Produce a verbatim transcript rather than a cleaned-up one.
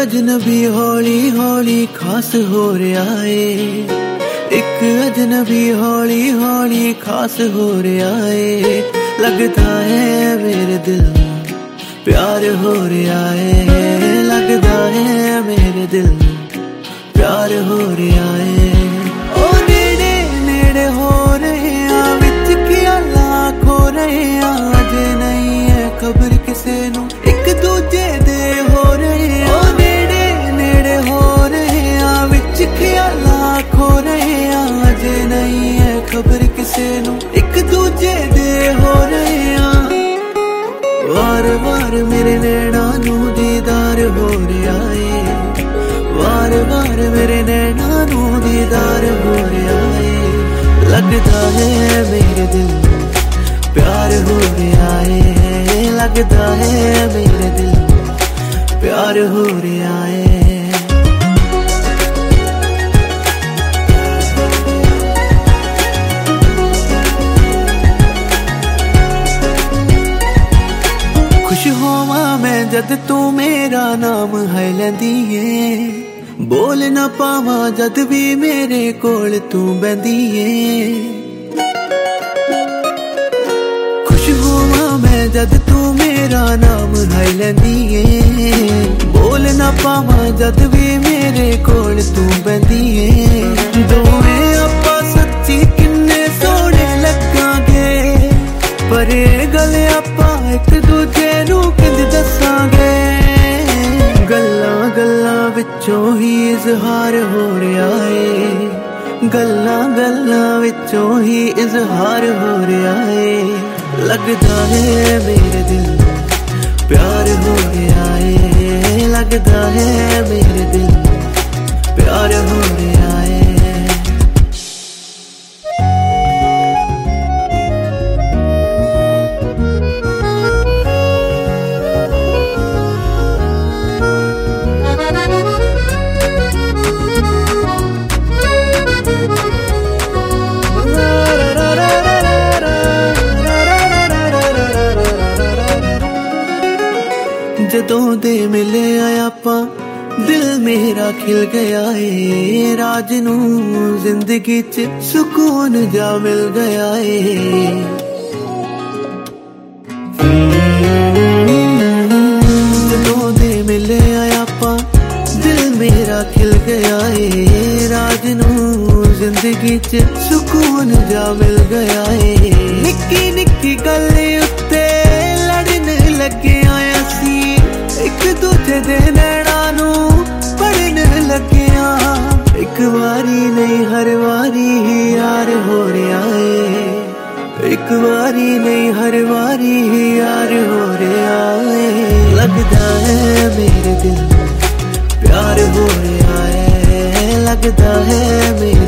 अजनबी हौली हौली खास हो रहा है, एक अजनबी हौली हौली खास हो रहा है। लगता है मेरे दिल प्यार हो रहा है, लगता है मेरे दिल प्यार हो रहा है। ओ नेड़े नेड़े हो रहे हैं विच ख्याला खो रहे हैं, आज नहीं है खबर किसे नू एक दूजे दे हो रहे हैं। ओ नेड़े नेड़े हो रहे हैं विच ख्याला खो रहे हैं, आज नहीं है खबर किसे नू एक दूजे दे हो रहे हैं। वार वार मेरे नैना नू दीदार हो रहा है, वार वार मेरे नैना नू दीदार हो रहा है। लगता है मेरे दिल प्यार हो रहा है, लगता है मेरे दिल प्यार हो रहा है। खुश होवा मैं जद तू मेरा नाम है लैंदी है, बोल ना पावा जद भी मेरे कोल तू बहंदी है। खुश होवा मैं जद तू मेरा नाम है लैंदी है, बोल ना पावा जद भी मेरे कोल तू बहंदी है। दोवें आपां सच्ची किन्ने सोहणे लगांगे, पर ये गल आपां एक दूजे नू किंज दसांगे। गल्लां गल्लां विचों ही इजहार हो रहा है, गल्लां गल्लां विचों ही इजहार हो रहा है। लगता है मेरे दिल प्यार हो रहा है, लगता है मेरे दिल प्यार हो रहा है। जदों दे मिले आया पा दिल मेरा खिल गया है, राज नू जिंदगी च सुकून जा मिल गया है। जदों दे मिले आया पा दिल मेरा खिल गया है, राज नू जिंदगी च सुकून जा मिल गया है। निक्की निक्की गल उत्ते लड़न लगे आया सी, एक दूजे दे नैना नू पढ़न लगिया। एक बारी नहीं हर बारी ही यार हो रहा है, एक बारी नहीं हर बारी ही यार हो रहा है। लगता है मेरे दिल प्यार हो रहा है, लगता है मेरे